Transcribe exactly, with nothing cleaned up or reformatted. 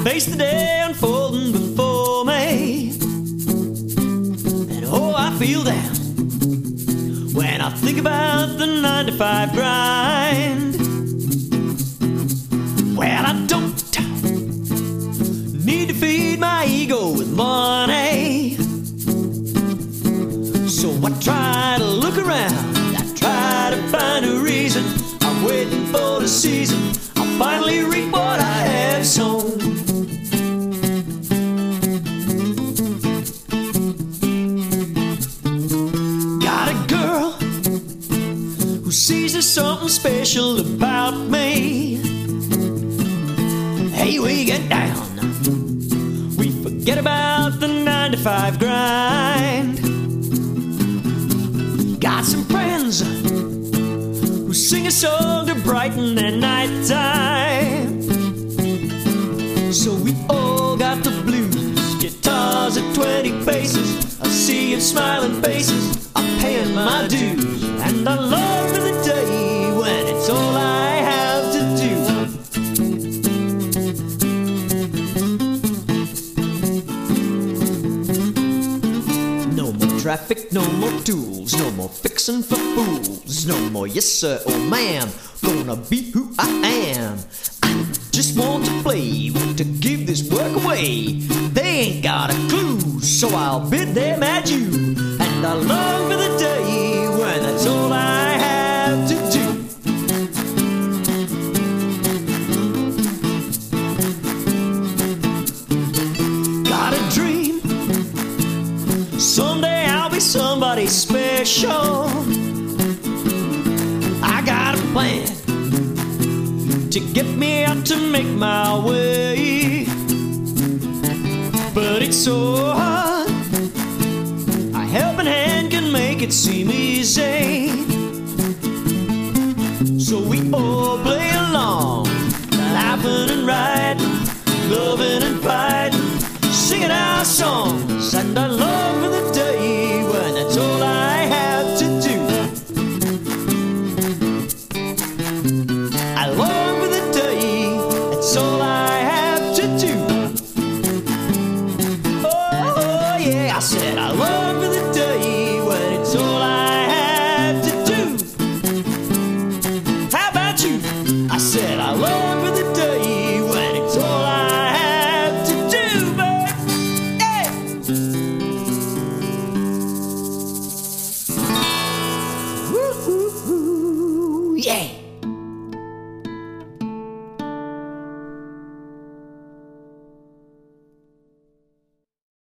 face the day unfolding before me, and oh, I feel down when I think about the nine to five grind. Well, I don't need to feed my ego with money, so I try to look around, I try to find a reason. I'm waiting for the season, I'll finally reap what I have sown. Got a girl who sees there's something special about me. Hey, we get down, we forget about the nine to five grind. Got some friends who sing a song to brighten their nighttime, so we all got the blues, guitars at twenty paces, a sea of smiling faces, I'm paying my dues, and I long for the day when it's all I have to do. No more traffic, no more tools, no more fixing for fools, no more yes sir or ma'am, gonna be who I am. I just want to play, want to give this work away. They ain't got a clue, so I'll bid them adieu, and I long for the day when that's all I have to do. Got a dream, someday I'll be somebody special. I got a plan to get me out to make my way, but it's so hard, a helping hand can make it seem easy, so we all play along, laughing and riding, loving and fighting, singing our songs, and I long for the day when that's all I have to do. I long for the day, that's all I have to do. Oh yeah, I said I long for the day when it's all I have to do. How about you? I said I long for the day when it's all I have to do, babe. Hey! Woo-hoo-hoo, yeah!